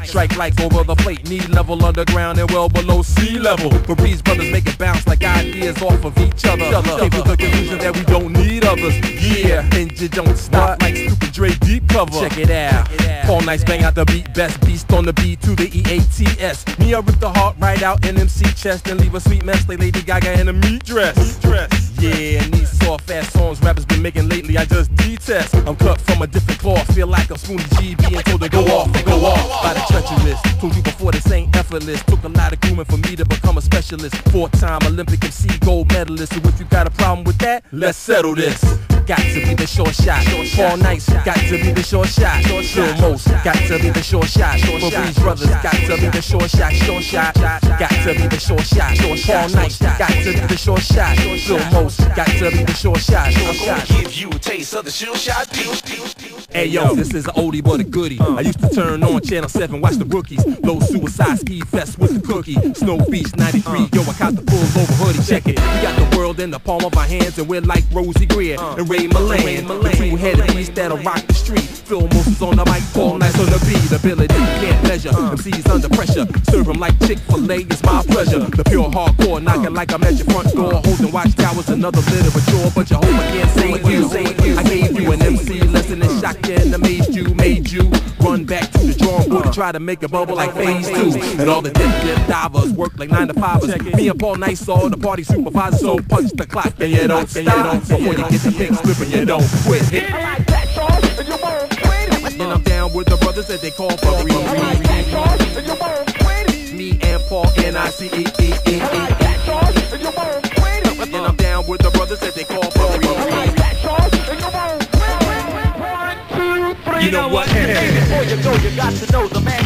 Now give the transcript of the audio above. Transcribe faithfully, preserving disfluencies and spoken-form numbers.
Strike like over the plate, knee level underground and well below sea level. Breeze brothers make it bounce like ideas off of each other. Came to the conclusion that we don't need others. Yeah, and you don't stop like stupid Dre deep cover. Check it out. Paul Nice bang out the beat, best beast on the beat to the E A T S. Me, I rip the heart right out in M C chest and leave a sweet mess like Lady Gaga in a meat dress. Yeah, and these soft ass songs rappers been making lately, I just detest. I'm cut from a different cloth, feel like I'm Spoonie G being told to go off and go off by the treacherous. Told you before this ain't effortless. Took a lot of grooming for me to become a specialist. Four-time Olympic M C gold medalist. So if you got a problem with that, let's settle this. Got to be the short shot. Paul Nice, got to be the short shot. Phil Most, got to be the short shot. Breeze brothers, got to be the short shot. Short shot, got to be the short shot. Paul Nice, got to be the short shot. Phil Most, got to be the short shot. I'm gonna give you a taste of the short shot. Hey yo, this is an oldie but a goodie. I used to turn on Channel seven, watch the rookies. Low suicide ski fest with the cookie. Snow Beach ninety-three, yo, I caught the pulls over hoodie. Check it, we got the world in the palm of our hands, and we're like Rosie Greer and Ray Milland, the two-headed beast that'll rock the street. Phil Most is on the mic, Paul Nice on the beat. Ability can't measure, M Cs under pressure. Serve them like Chick-fil-A, it's my pleasure. The pure hardcore, knocking like I'm at your front door. Holding watchtowers, another bit of a chore, but you hope I can't save you. I gave you an M C lesson and shocked you and amazed you, made you run back to the drawing board to try to make a bubble like phase two. And all the dip dip divers work like nine to fivers. Me and Paul Nice saw the party supervisor, so punch the clock and you don't stop before you get the pink slip and you don't quit. And I'm down with the brothers that they call for real. Me and Paul N I C E E E E. And I'm down with the brothers that they call for real. You know what? Before you go, you got to know the man